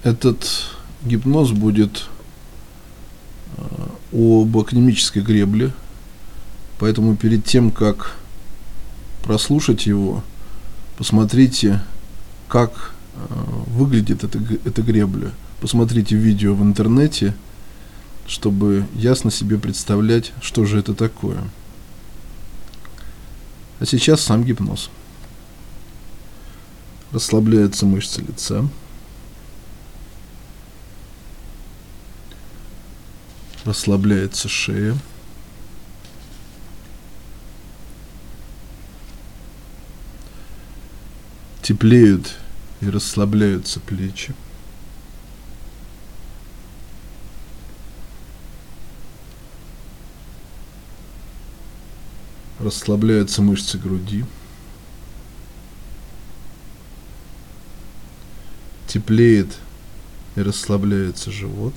Этот гипноз будет об академической гребле, поэтому перед тем, как прослушать его, посмотрите, как выглядит эта гребля. Посмотрите видео в интернете, чтобы ясно себе представлять, что же это такое. А сейчас сам гипноз. Расслабляются мышцы лица. Расслабляется шея. Теплеют и расслабляются плечи. Расслабляются мышцы груди. Теплеет и расслабляется живот.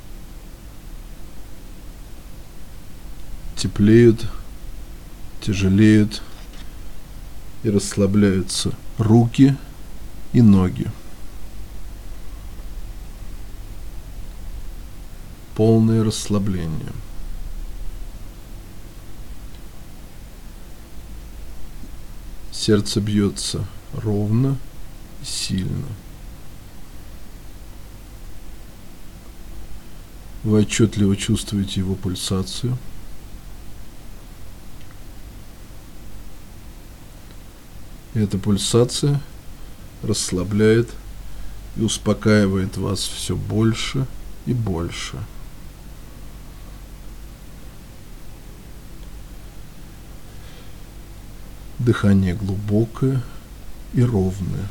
Теплеют, тяжелеют и расслабляются руки и ноги. Полное расслабление. Сердце бьется ровно и сильно. Вы отчетливо чувствуете его пульсацию. И эта пульсация расслабляет и успокаивает вас все больше и больше. Дыхание глубокое и ровное.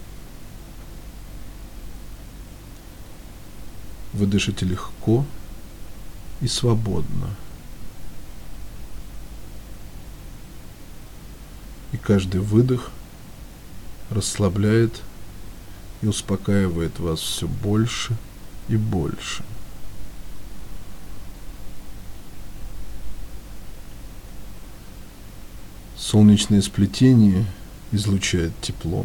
Вы дышите легко и свободно. И каждый выдох расслабляет и успокаивает вас все больше и больше. Солнечное сплетение излучает тепло.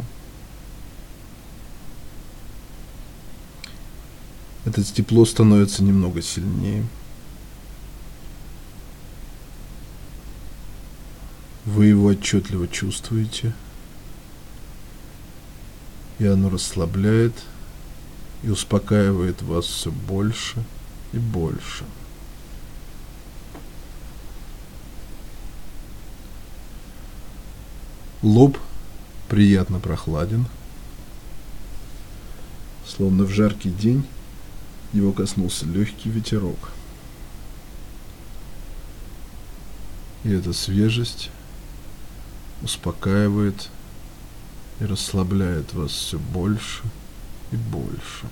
Это тепло становится немного сильнее. Вы его отчетливо чувствуете, и оно расслабляет и успокаивает вас все больше и больше. Лоб приятно прохладен, словно в жаркий день его коснулся легкий ветерок. И эта свежесть успокаивает и расслабляет вас все больше и больше.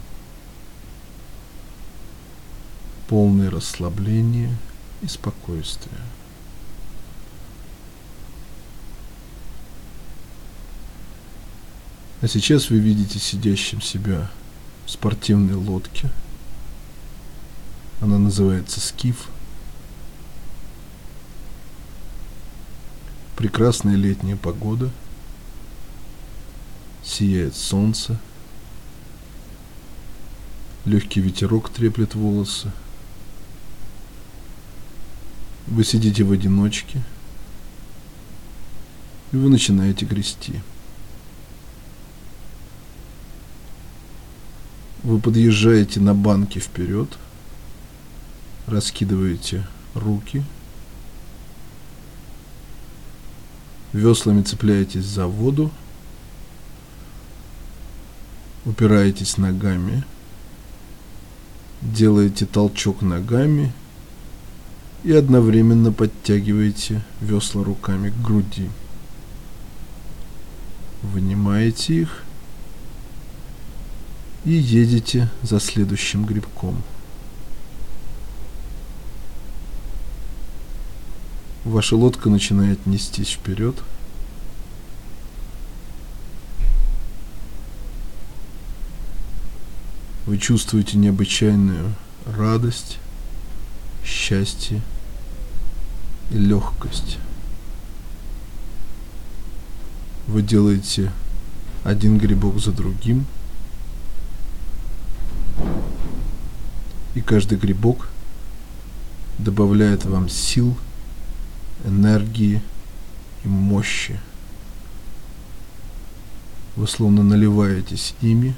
Полное расслабление и спокойствие. А сейчас вы видите сидящим себя в спортивной лодке. Она называется «Скиф». Прекрасная летняя погода. Сияет солнце. Легкий ветерок треплет волосы. Вы сидите в одиночке. И вы начинаете грести. Вы подъезжаете на банки вперед, раскидываете руки, веслами цепляетесь за воду, упираетесь ногами, делаете толчок ногами и одновременно подтягиваете весла руками к груди. Вынимаете их и едете за следующим грибком. Ваша лодка начинает нестись вперед. Вы чувствуете необычайную радость, счастье и легкость. Вы делаете один грибок за другим, И каждый грибок добавляет вам сил, энергии и мощи. Вы словно наливаетесь ими,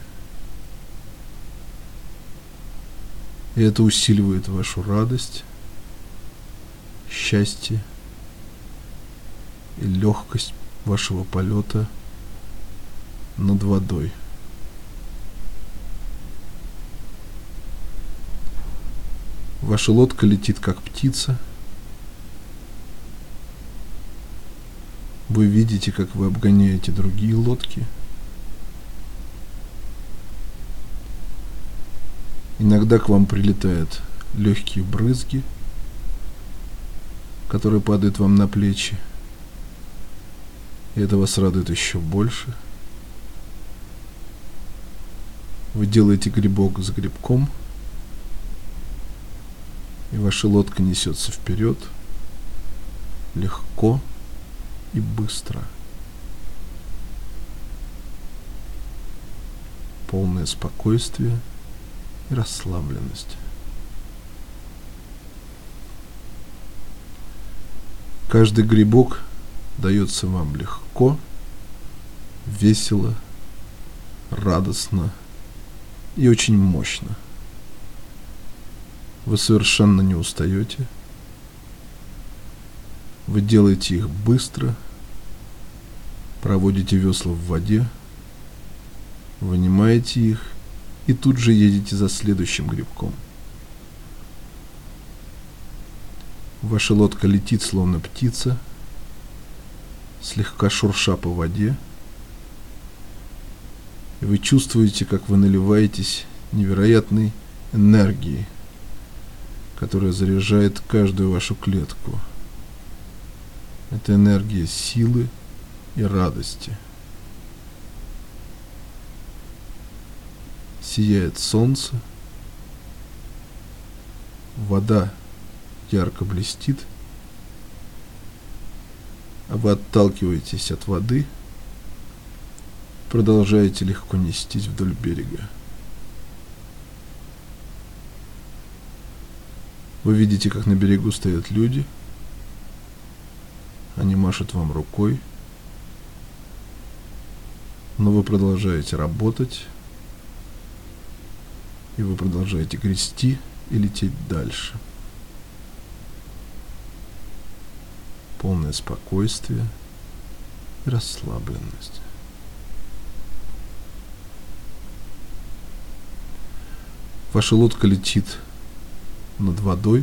и это усиливает вашу радость, счастье и легкость вашего полета над водой. Ваша лодка летит как птица. Вы видите, как вы обгоняете другие лодки. Иногда к вам прилетают легкие брызги, которые падают вам на плечи. И это вас радует еще больше. Вы делаете грибок за грибком, и ваша лодка несется вперед легко и быстро. Полное спокойствие и расслабленность. Каждый грибок дается вам легко, весело, радостно и очень мощно. Вы совершенно не устаете. Вы делаете их быстро, проводите весла в воде, вынимаете их и тут же едете за следующим грибком. Ваша лодка летит, словно птица, слегка шурша по воде, и вы чувствуете, как вы наливаетесь невероятной энергией, которая заряжает каждую вашу клетку. Это энергия силы и радости. Сияет солнце, вода ярко блестит, а вы отталкиваетесь от воды, продолжаете легко нестись вдоль берега. Вы видите, как на берегу стоят люди, они машут вам рукой, но вы продолжаете работать, и вы продолжаете грести и лететь дальше. Полное спокойствие и расслабленность. Ваша лодка летит над водой.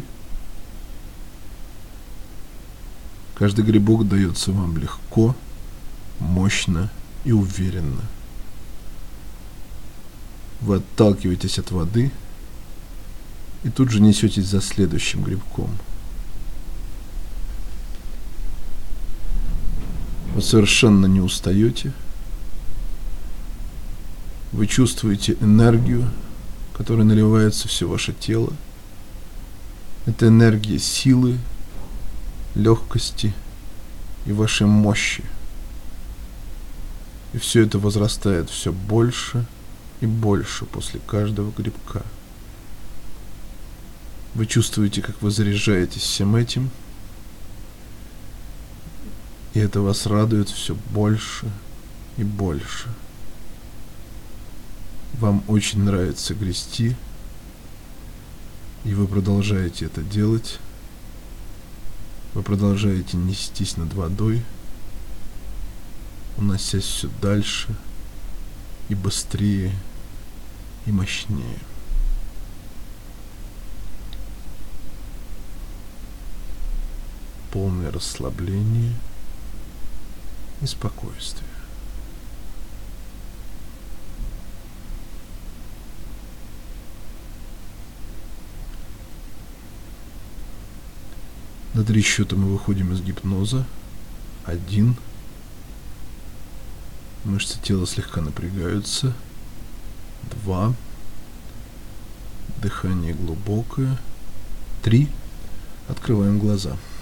Каждый грибок дается вам легко, мощно и уверенно. Вы отталкиваетесь от воды и тут же несетесь за следующим грибком. Вы совершенно не устаете. Вы чувствуете энергию, которой наливается все ваше тело. Это энергия силы, легкости и вашей мощи. И все это возрастает все больше и больше после каждого грибка. Вы чувствуете, как вы заряжаетесь всем этим, и это вас радует все больше и больше. Вам очень нравится грести, и вы продолжаете это делать. Вы продолжаете нестись над водой, уносясь все дальше и быстрее и мощнее. Полное расслабление и спокойствие. На 3 счета мы выходим из гипноза. 1. Мышцы тела слегка напрягаются. 2. Дыхание глубокое. 3. Открываем глаза.